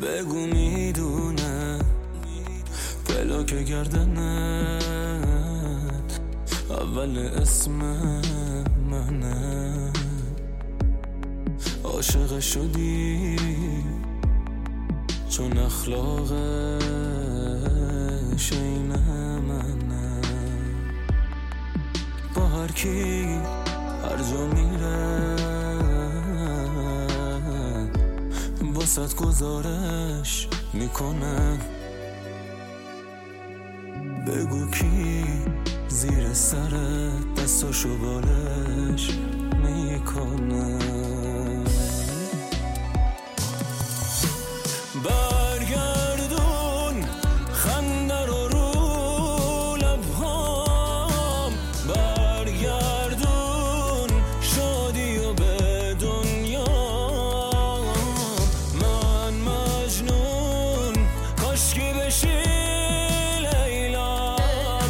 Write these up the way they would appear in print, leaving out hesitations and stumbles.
بگو میدونه پلاک گردنت اول اسم منه. عاشق شدی چون اخلاقش این منه. با هر کی هر جا میره باست گزارش میکنه. بگو کی زیر سرت دستاشو بالش میکنه. برگردون خنده رو رو لبهام، برگردون شادی و به دنیا. من مجنون کاشکی بشی لیلام،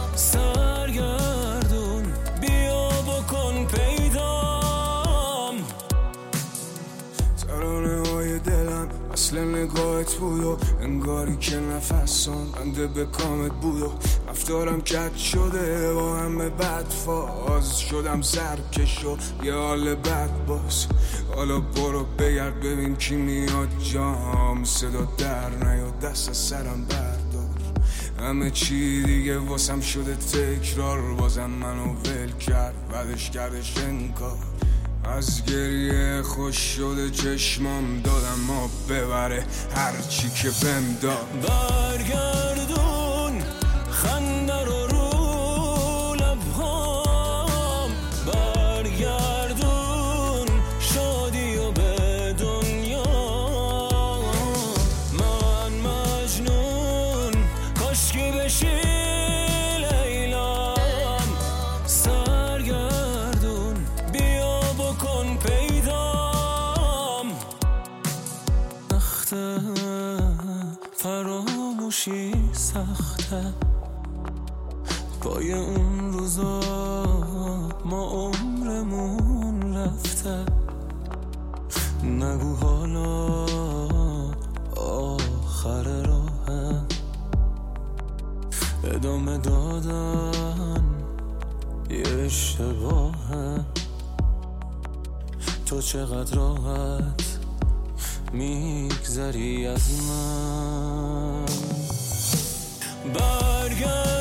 سرگردون بیا بکن پیدام. ترانه های دلم اصل نگاهت بود و انگاری که نفسان بنده به کامت بود و رفتارم کج شده با همه بد فاز شدم سرکش و یه حال بد باز. حالا برو بگرد ببین کی میاد جام، صدا در نیاد دست سرم بردار. همه چی دیگه واسم شده تکرار، بازم منو ول کرد بعدش کردش انکار. از گریه خوش شده چشمام دادم ما ببره هر چی که بهم داد. برگردون خنده رو رو لبهام، برگردون شادی و به دنیا. من مجنون کاشکی بشی لیلام، سرگردون بیا بکن پیدام. سخته فراموشی سخته، پای اون روزا ما عمرمون رفته. نگو حالا آخر راهه، ادامه دادن یه اشتباهه. تو چقدر راحت میگذری از من. برگرد